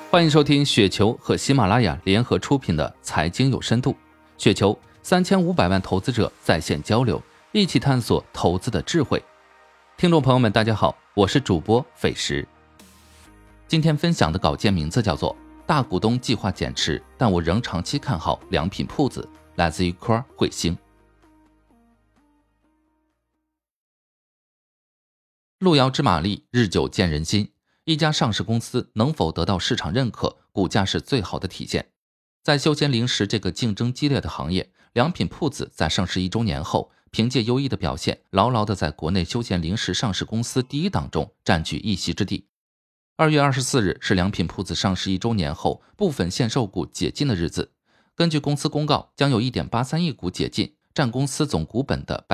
欢迎收听雪球和喜马拉雅联合出品的财经有深度。雪球3500万投资者在线交流，一起探索投资的智慧。听众朋友们大家好，我是主播斐石。今天分享的稿件名字叫做大股东计划减持，但我仍长期看好良品铺子，来自于科慧星。路遥知马力，日久见人心。一家上市公司能否得到市场认可，股价是最好的体现。在休闲零食这个竞争激烈的行业，良品铺子在上市1周年后，凭借优异的表现，牢牢地在国内休闲零食上市公司第一档中占据一席之地。2月24日是良品铺子上市1周年后部分限售股解禁的日子。根据公司公告，将有 1.83 亿股解禁，占公司总股本的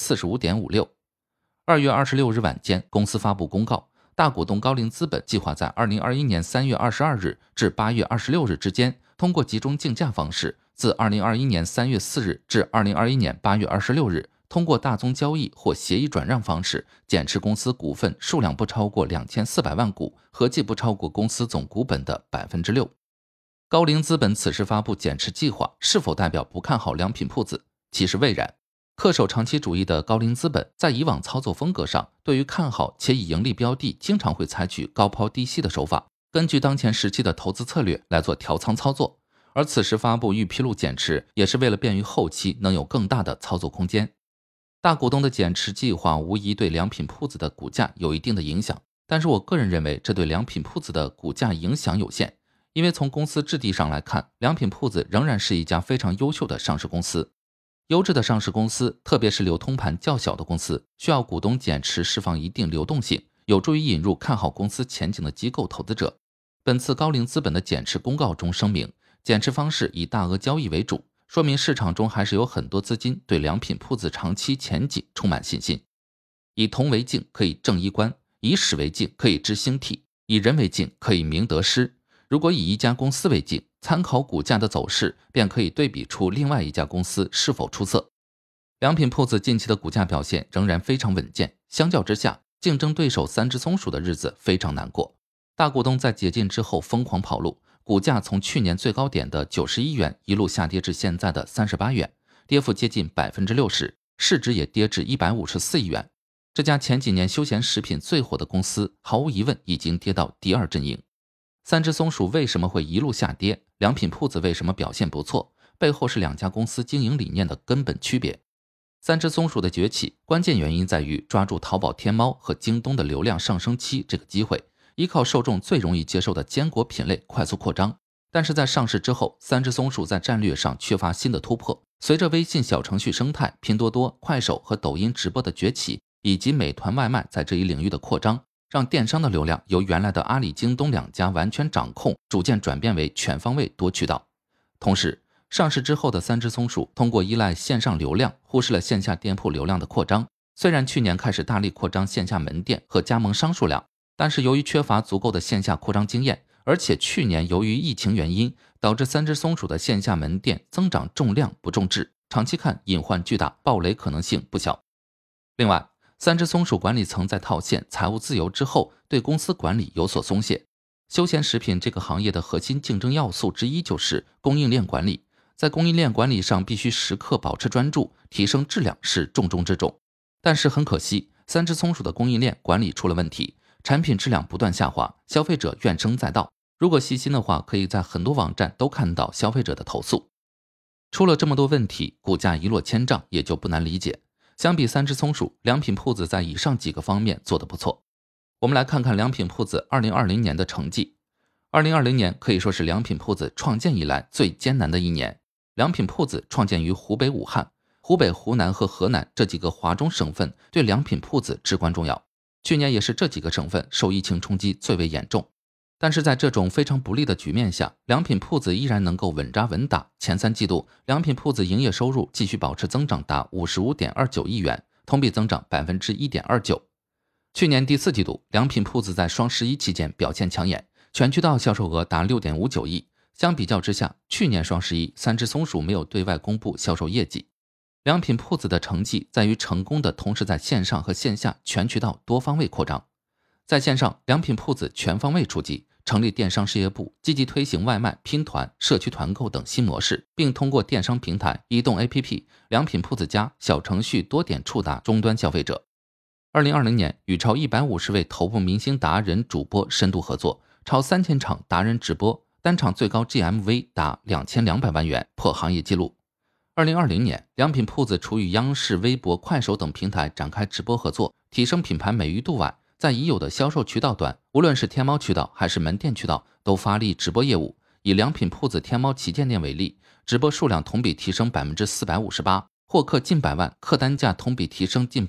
45.56%。2月26日晚间，公司发布公告，大股东高瓴资本计划在2021年3月22日至8月26日之间，通过集中竞价方式，自2021年3月4日至2021年8月26日，通过大宗交易或协议转让方式，减持公司股份数量不超过2400万股，合计不超过公司总股本的 6%。高瓴资本此时发布减持计划，是否代表不看好良品铺子？其实未然。恪守长期主义的高瓴资本在以往操作风格上，对于看好且以盈利标的，经常会采取高抛低吸的手法，根据当前时期的投资策略来做调仓操作。而此时发布预披露减持，也是为了便于后期能有更大的操作空间。大股东的减持计划无疑对良品铺子的股价有一定的影响，但是我个人认为这对良品铺子的股价影响有限，因为从公司质地上来看，良品铺子仍然是一家非常优秀的上市公司。优质的上市公司，特别是流通盘较小的公司，需要股东减持释放一定流动性，有助于引入看好公司前景的机构投资者。本次高瓴资本的减持公告中声明，减持方式以大额交易为主，说明市场中还是有很多资金对良品铺子长期前景充满信心。以铜为镜可以正衣冠，以史为镜可以知兴替，以人为镜可以明得失。如果以一家公司为镜，参考股价的走势，便可以对比出另外一家公司是否出色。良品铺子近期的股价表现仍然非常稳健，相较之下，竞争对手三只松鼠的日子非常难过。大股东在解禁之后疯狂跑路，股价从去年最高点的91元一路下跌至现在的38元，跌幅接近 60%， 市值也跌至154亿元。这家前几年休闲食品最火的公司，毫无疑问已经跌到第二阵营。三只松鼠为什么会一路下跌？良品铺子为什么表现不错？背后是两家公司经营理念的根本区别。三只松鼠的崛起，关键原因在于抓住淘宝、天猫和京东的流量上升期这个机会，依靠受众最容易接受的坚果品类快速扩张。但是在上市之后，三只松鼠在战略上缺乏新的突破。随着微信小程序生态、拼多多、快手和抖音直播的崛起，以及美团外卖在这一领域的扩张，让电商的流量由原来的阿里、京东两家完全掌控，逐渐转变为全方位多渠道。同时，上市之后的三只松鼠通过依赖线上流量，忽视了线下店铺流量的扩张。虽然去年开始大力扩张线下门店和加盟商数量，但是由于缺乏足够的线下扩张经验，而且去年由于疫情原因，导致三只松鼠的线下门店增长重量不重质，长期看隐患巨大，暴雷可能性不小。另外，三只松鼠管理层在套现财务自由之后，对公司管理有所松懈。休闲食品这个行业的核心竞争要素之一就是供应链管理，在供应链管理上必须时刻保持专注，提升质量是重中之重。但是很可惜，三只松鼠的供应链管理出了问题，产品质量不断下滑，消费者怨声载道。如果细心的话，可以在很多网站都看到消费者的投诉。出了这么多问题，股价一落千丈也就不难理解。相比三只松鼠，良品铺子在以上几个方面做得不错。我们来看看良品铺子2020年的成绩。2020年可以说是良品铺子创建以来最艰难的一年。良品铺子创建于湖北武汉，湖北、湖南和河南这几个华中省份对良品铺子至关重要。去年也是这几个省份受疫情冲击最为严重。但是在这种非常不利的局面下，良品铺子依然能够稳扎稳打。前3季度，良品铺子营业收入继续保持增长，达 55.29 亿元，同比增长 1.29%。去年第4季度，良品铺子在双11期间表现抢眼，全渠道销售额达 6.59 亿。相比较之下，去年双11，三只松鼠没有对外公布销售业绩。良品铺子的成绩在于成功的同时在线上和线下全渠道多方位扩张。在线上，良品铺子全方位出击， 成立电商事业部，积极推行外卖、拼团、社区团购等新模式，并通过电商平台、移动 APP、良品铺子家小程序多点触达终端消费者。2020年与超150位头部明星达人主播深度合作，超3000场达人直播，单场最高 GMV 达2200万元，破行业纪录。2020年，良品铺子除与央视、微博、快手等平台展开直播合作，提升品牌美誉度外，在已有的销售渠道端，无论是天猫渠道还是门店渠道，都发力直播业务。以良品铺子天猫旗舰店为例，直播数量同比提升 458%， 获客近百万，客单价同比提升近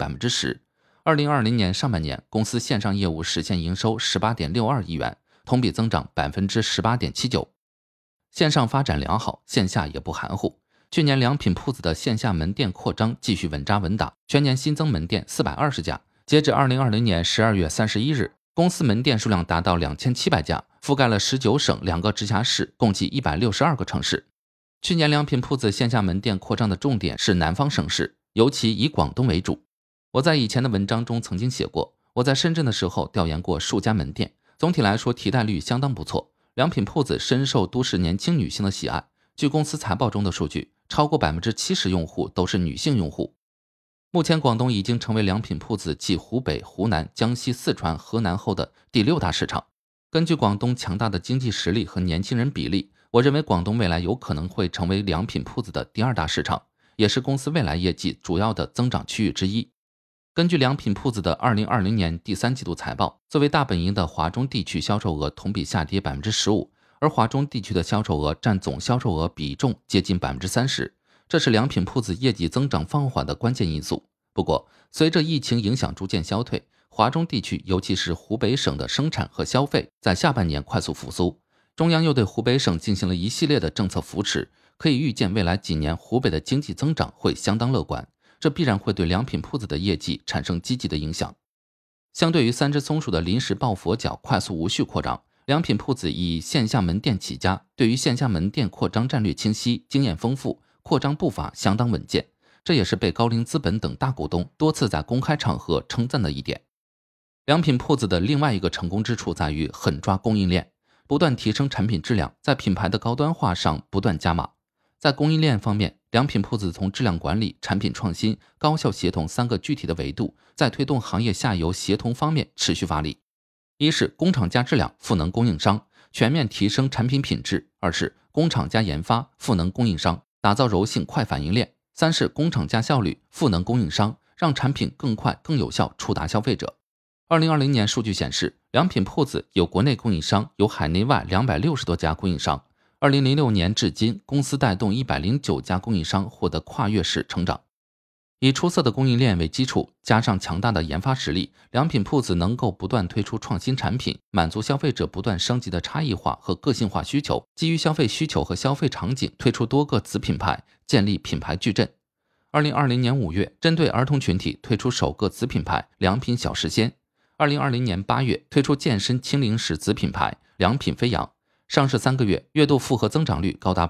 10%。2020年上半年，公司线上业务实现营收 18.62 亿元，同比增长 18.79%。线上发展良好，线下也不含糊。去年良品铺子的线下门店扩张继续稳扎稳打，全年新增门店420家。截至2020年12月31日，公司门店数量达到2700家，覆盖了19省2个直辖市，共计162个城市。去年良品铺子线下门店扩张的重点是南方省市，尤其以广东为主。我在以前的文章中曾经写过，我在深圳的时候调研过数家门店，总体来说替代率相当不错。良品铺子深受都市年轻女性的喜爱，据公司财报中的数据，超过 70% 用户都是女性用户。目前广东已经成为良品铺子继湖北、湖南、江西、四川、河南后的第6大市场。根据广东强大的经济实力和年轻人比例，我认为广东未来有可能会成为良品铺子的第2大市场，也是公司未来业绩主要的增长区域之一。根据良品铺子的2020年第3季度财报，作为大本营的华中地区销售额同比下跌 15%， 而华中地区的销售额占总销售额比重接近 30%， 这是良品铺子业绩增长放缓的关键因素。不过，随着疫情影响逐渐消退，华中地区尤其是湖北省的生产和消费在下半年快速复苏，中央又对湖北省进行了一系列的政策扶持，可以预见未来几年湖北的经济增长会相当乐观，这必然会对良品铺子的业绩产生积极的影响。相对于三只松鼠的临时抱佛脚快速无序扩张，良品铺子以线下门店起家，对于线下门店扩张战略清晰，经验丰富，扩张步伐相当稳健，这也是被高瓴资本等大股东多次在公开场合称赞的一点。良品铺子的另外一个成功之处在于狠抓供应链，不断提升产品质量，在品牌的高端化上不断加码。在供应链方面，良品铺子从质量管理、产品创新、高效协同3个具体的维度，在推动行业下游协同方面持续发力。一是工厂加质量，赋能供应商，全面提升产品品质；二是工厂加研发，赋能供应商，打造柔性快反应链；三是工厂加效率，赋能供应商，让产品更快更有效触达消费者。2020年数据显示，良品铺子有国内供应商，有海内外260多家供应商。2006年至今，公司带动109家供应商获得跨越式成长。以出色的供应链为基础，加上强大的研发实力，良品铺子能够不断推出创新产品，满足消费者不断升级的差异化和个性化需求，基于消费需求和消费场景推出多个子品牌，建立品牌矩阵。2020年5月，针对儿童群体推出首个子品牌良品小时鲜。2020年8月，推出健身轻零食子品牌良品飞扬。上市3个月，月度复合增长率高达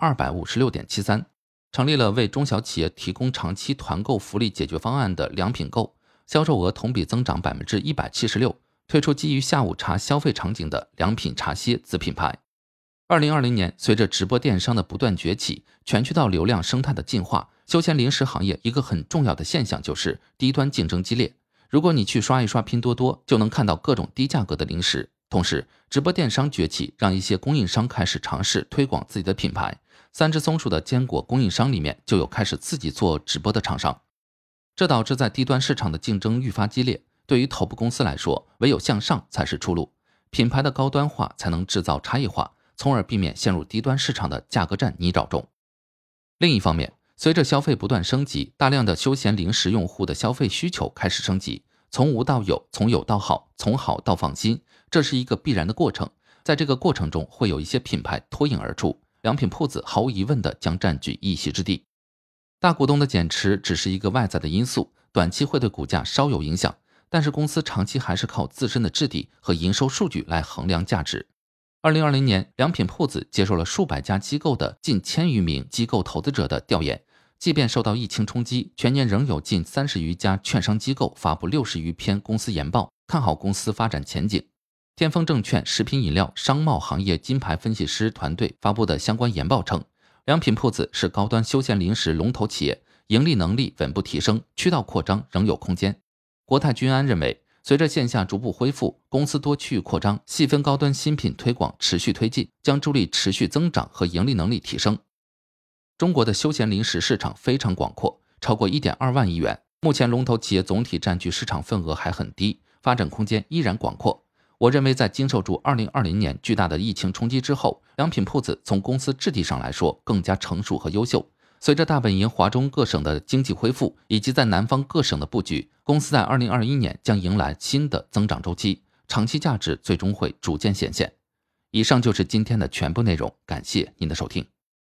256.73%， 成立了为中小企业提供长期团购福利解决方案的良品购，销售额同比增长 176%， 推出基于下午茶消费场景的良品茶歇子品牌。2020年，随着直播电商的不断崛起，全渠道流量生态的进化，休闲零食行业一个很重要的现象就是低端竞争激烈。如果你去刷一刷拼多多，就能看到各种低价格的零食。同时，直播电商崛起，让一些供应商开始尝试推广自己的品牌。三只松鼠的坚果供应商里面就有开始自己做直播的厂商，这导致在低端市场的竞争愈发激烈。对于头部公司来说，唯有向上才是出路，品牌的高端化才能制造差异化，从而避免陷入低端市场的价格战泥沼中。另一方面，随着消费不断升级，大量的休闲零食用户的消费需求开始升级，从无到有，从有到好，从好到放心，这是一个必然的过程。在这个过程中，会有一些品牌脱颖而出，良品铺子毫无疑问的将占据一席之地。大股东的减持只是一个外在的因素，短期会对股价稍有影响，但是公司长期还是靠自身的质地和营收数据来衡量价值。2020年，良品铺子接受了数百家机构的近1000余名机构投资者的调研，即便受到疫情冲击，全年仍有近30余家券商机构发布60余篇公司研报，看好公司发展前景。 天风证券食品饮料商贸行业金牌分析师团队发布的相关研报称，良品铺子是高端休闲零食龙头企业，盈利能力稳步提升，渠道扩张仍有空间。国泰君安认为，随着线下逐步恢复，公司多区域扩张，细分高端新品推广持续推进，将助力持续增长和盈利能力提升。中国的休闲零食市场非常广阔，超过 1.2 万亿元，目前龙头企业总体占据市场份额还很低，发展空间依然广阔。我认为在经受住2020年巨大的疫情冲击之后，良品铺子从公司质地上来说更加成熟和优秀。随着大本营华中各省的经济恢复，以及在南方各省的布局，公司在2021年将迎来新的增长周期，长期价值最终会逐渐显现。以上就是今天的全部内容，感谢您的收听。